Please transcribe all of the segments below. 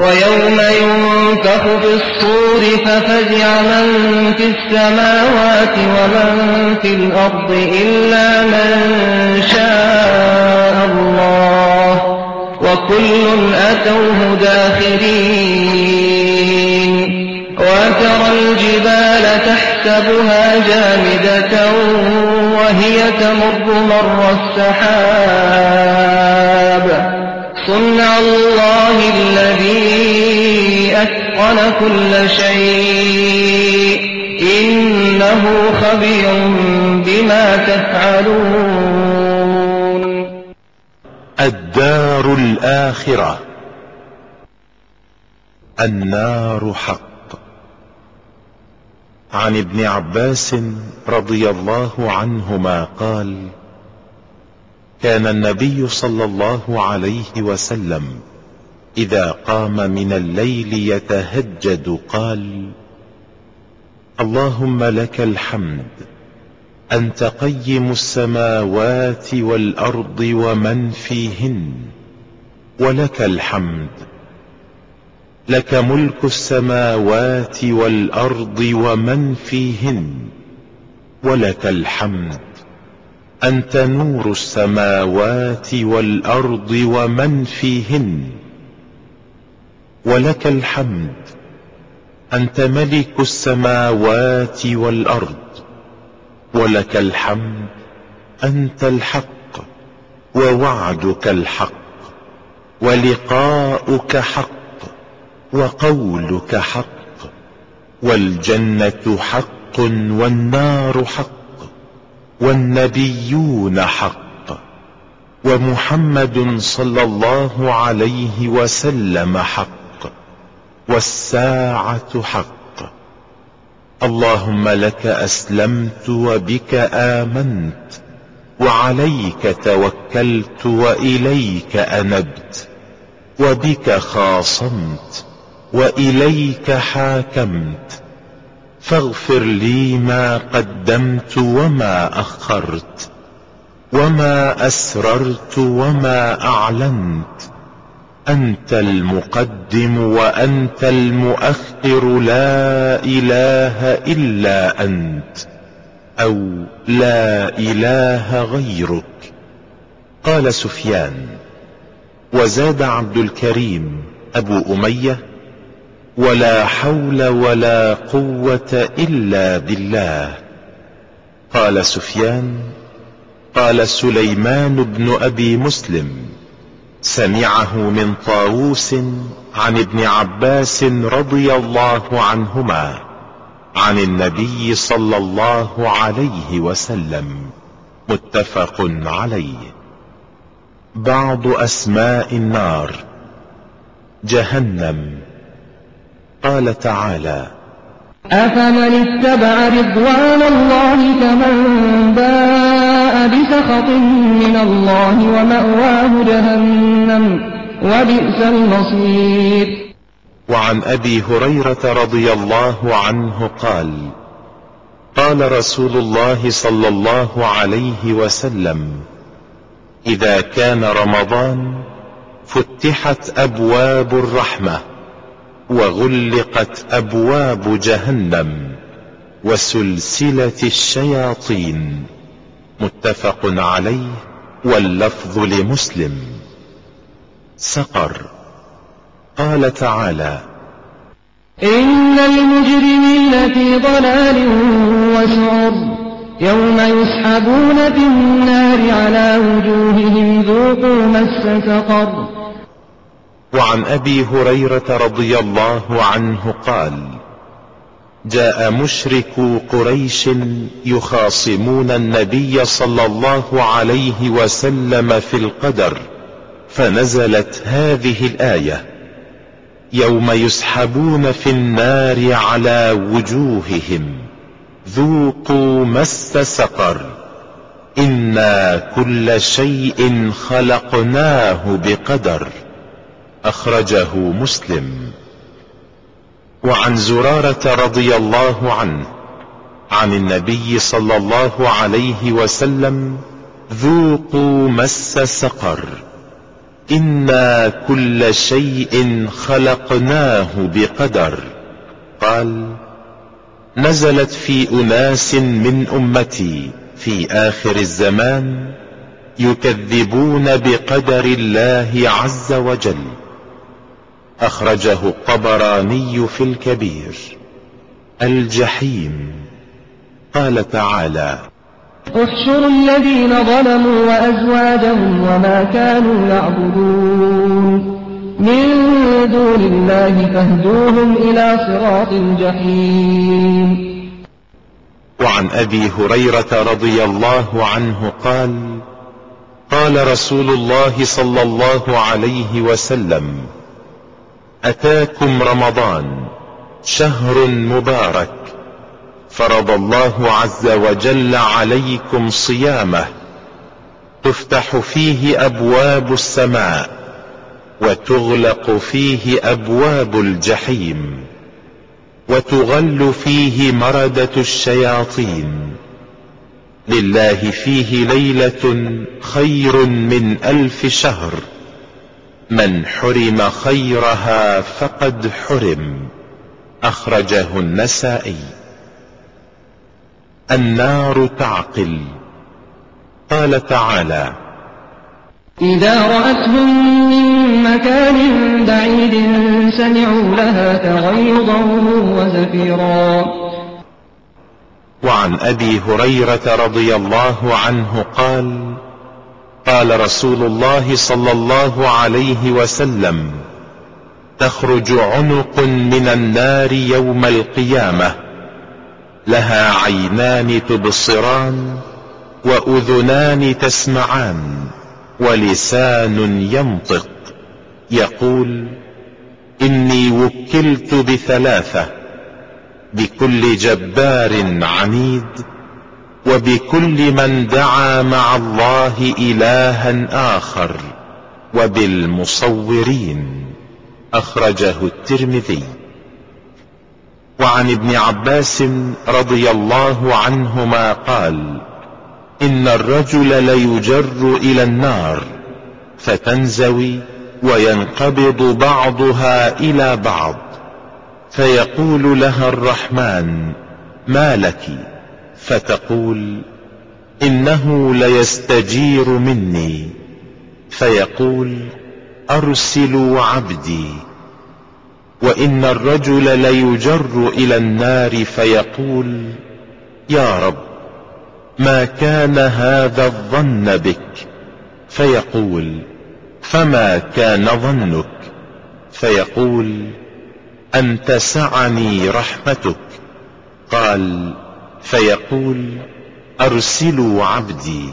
ويوم ينفخ في الصور ففزع من في السماوات ومن في الأرض إلا من شاء الله وكل أتوه داخرين وترى الجبال تحسبها جامدة وهي تمر مر السحاب صنع الله الذي أتقن كل شيء إنه خبير بما تفعلون. الدار الآخرة. النار حق. عن ابن عباس رضي الله عنهما قال: كان النبي صلى الله عليه وسلم إذا قام من الليل يتهجد قال: اللهم لك الحمد أنت قيم السماوات والأرض ومن فيهن، ولك الحمد، لك ملك السماوات والأرض ومن فيهن، ولك الحمد، أنت نور السماوات والأرض ومن فيهن، ولك الحمد، أنت ملك السماوات والأرض، ولك الحمد، أنت الحق، ووعدك الحق، ولقاؤك حق، وقولك حق، والجنة حق، والنار حق، والنبيون حق، ومحمد صلى الله عليه وسلم حق، والساعة حق. اللهم لك أسلمت وبك آمنت وعليك توكلت وإليك أنبت وبك خاصمت وإليك حاكمت، فاغفر لي ما قدمت وما أخرت وما أسررت وما أعلنت، أنت المقدم وأنت المؤخر، لا إله إلا أنت، أو لا إله غيرك. قال سفيان: وزاد عبد الكريم أبو أمية: ولا حول ولا قوة إلا بالله. قال سفيان: قال سليمان بن أبي مسلم: سمعه من طاووس عن ابن عباس رضي الله عنهما عن النبي صلى الله عليه وسلم، متفق عليه. بعض أسماء النار: جهنم. قال تعالى: أفمن اتبع رضوان الله كمن باء بسخط من الله ومأواه جهنم وبئس المصير. وعن أبي هريرة رضي الله عنه قال: قال رسول الله صلى الله عليه وسلم: إذا كان رمضان فتحت أبواب الرحمة وغلقت أبواب جهنم وسلسلة الشياطين، متفق عليه، واللفظ لمسلم. سقر. قال تعالى: إن المجرمين في ضلال وسعر يوم يسحبون في النار على وجوههم ذوقوا مس سقر. وعن أبي هريرة رضي الله عنه قال: جاء مشركو قريش يخاصمون النبي صلى الله عليه وسلم في القدر، فنزلت هذه الآية: يوم يسحبون في النار على وجوههم ذوقوا مس سقر إنا كل شيء خلقناه بقدر. أخرجه مسلم. وعن زرارة رضي الله عنه عن النبي صلى الله عليه وسلم: ذوقوا مس سقر إنا كل شيء خلقناه بقدر. قال: نزلت في أناس من أمتي في آخر الزمان يكذبون بقدر الله عز وجل. أخرجه الطبراني في الكبير. الجحيم. قال تعالى: احشروا الذين ظلموا وأزواجهم وما كانوا يعبدون من دون الله فاهدوهم إلى صراط الجحيم. وعن أبي هريرة رضي الله عنه قال: قال رسول الله صلى الله عليه وسلم: أتاكم رمضان شهر مبارك، فرض الله عز وجل عليكم صيامه، تفتح فيه أبواب السماء وتغلق فيه أبواب الجحيم، وتغل فيه مردة الشياطين، لله فيه ليلة خير من 1000 شهر، من حرم خيرها فقد حرم. أخرجه النسائي. النار تعقل. قال تعالى: إذا رأتهم من مكان بعيد سمعوا لها تغيظا وزفيرا. وعن أبي هريرة رضي الله عنه قال: قال رسول الله صلى الله عليه وسلم: تخرج عنق من النار يوم القيامة، لها عينان تبصران وأذنان تسمعان ولسان ينطق، يقول: إني وكلت ب3: بكل جبار عنيد، وبكل من دعا مع الله إلها آخر، وبالمصورين. أخرجه الترمذي. وعن ابن عباس رضي الله عنهما قال: إن الرجل ليجر إلى النار فتنزوي وينقبض بعضها إلى بعض، فيقول لها الرحمن: ما لك؟ فتقول: إنه ليستجير مني. فيقول: أرسلوا عبدي. وإن الرجل ليجر إلى النار فيقول: يا رب، ما كان هذا الظن بك؟ فيقول: فما كان ظنك؟ فيقول: أن تسعني رحمتك. قال: فيقول: أرسلوا عبدي.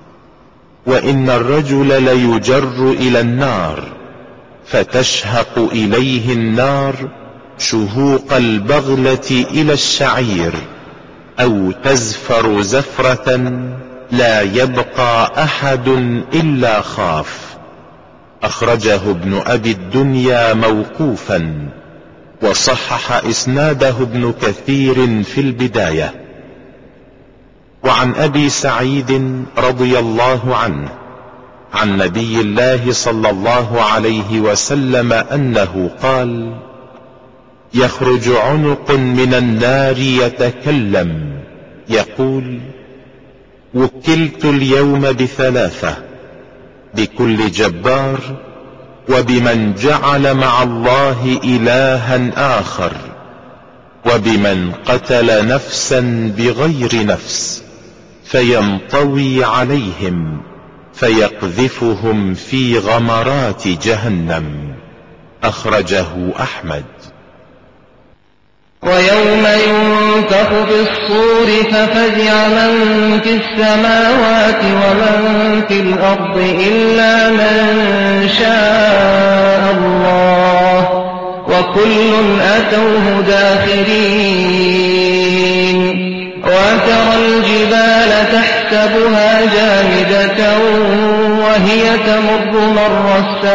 وإن الرجل ليجر إلى النار فتشهق إليه النار شهوق البغلة إلى الشعير، أو تزفر زفرة لا يبقى أحد إلا خاف. أخرجه ابن أبي الدنيا موقوفا، وصحح إسناده ابن كثير في البداية. وعن أبي سعيد رضي الله عنه عن نبي الله صلى الله عليه وسلم أنه قال: يخرج عنق من النار يتكلم يقول: وكلت اليوم ب3: بكل جبار، وبمن جعل مع الله إلها آخر، وبمن قتل نفسا بغير نفس، فينطوي عليهم فيقذفهم في غمرات جهنم. أخرجه أحمد. ويوم ينفخ في الصور ففزع من في السماوات ومن في الأرض إلا من شاء الله، وكل أتوه داخرين. وترى الجبال تحسبها جامدة وهي تمر مر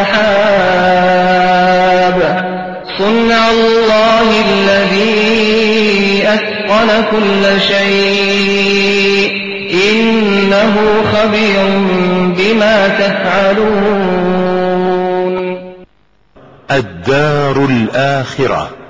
السحاب، صنع الله الذي أتقن كل شيء، إنه خبير بما تفعلون. الدار الآخرة.